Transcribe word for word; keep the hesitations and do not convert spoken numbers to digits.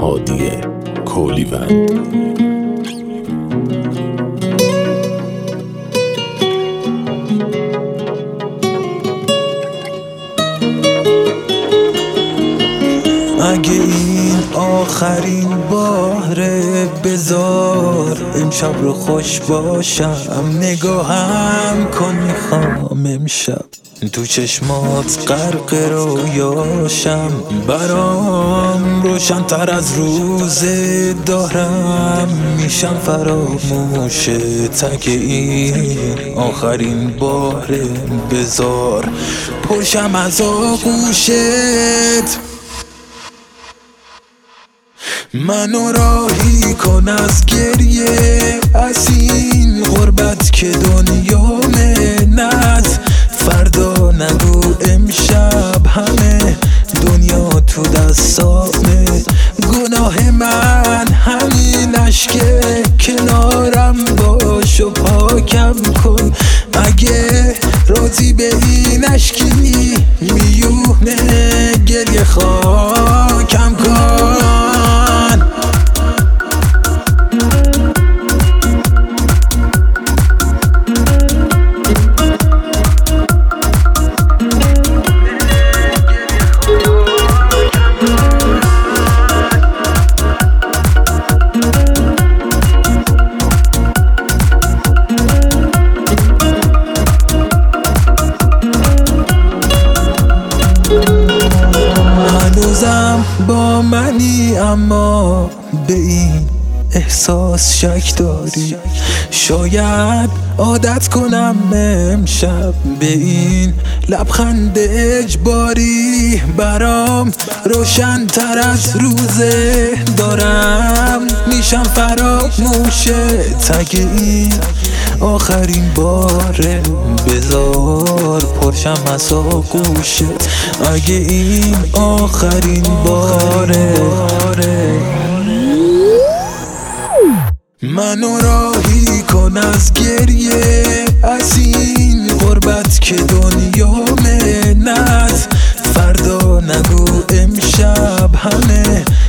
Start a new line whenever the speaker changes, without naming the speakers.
هادی کولیوند.
اگه این آخرین باره بذار امشب رو خوش باشم، نگاهم کن میخوام امشب تو چشمات غرق رویاشم، برام روشن تر از روز دارم میشم فراموشت. اگه این آخرین باره بذار پرشم از آغوشت، منو راهی کن از گریه، از این غربت که دنیامه. نز فردا نگو امشب همه دنیا تو دستامه. گناه من همین اشکه، کنارم باش و پاکم کن. اگه راضی به این اشکی میونه گریه خاکم کن. هنوزم با منی اما به این احساس شک داری. شاید عادت کنم امشب به این لبخند اجباری، برام روشن تر از روزه دارم میشم فراموشت. اگه این آخرین باره بذار پرشم از آغوشت. اگه این آخرین باره منو راهی کن از گریه، از این غربت که دنیامه. نز فردا نگو امشب همه